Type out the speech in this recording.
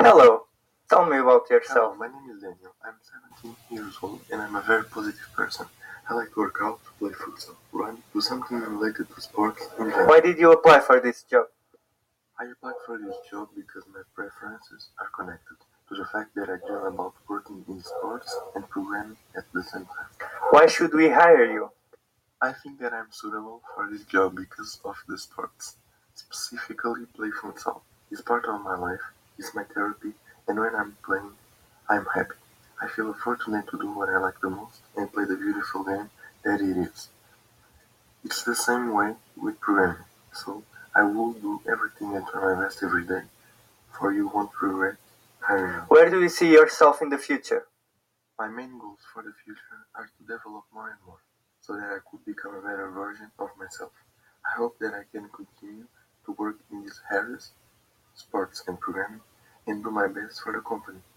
Hello, tell me about Hello, yourself. my name is Daniel. I'm 17 years old and I'm a very positive person. I like to work out, play futsal, run, do something related to sports in general. Why did you apply for this job? I applied for this job because my preferences are connected to the fact that I dream about working in sports and programming at the same time. Why should we hire you? I think that I'm suitable for this job because of the sports. Specifically, play futsal. It's part of my life, it's my therapy, and when I'm playing, I'm happy. I feel fortunate to do what I like the most and play the beautiful game that it is. It's the same way with programming, so I will do everything and try my best every day, for you won't regret hiring me. Where do you see yourself in the future? My main goals for the future are to develop more and more, so that I could become a better version of myself. I hope that I can continue to work in these areas, sports and programming, and do my best for the company.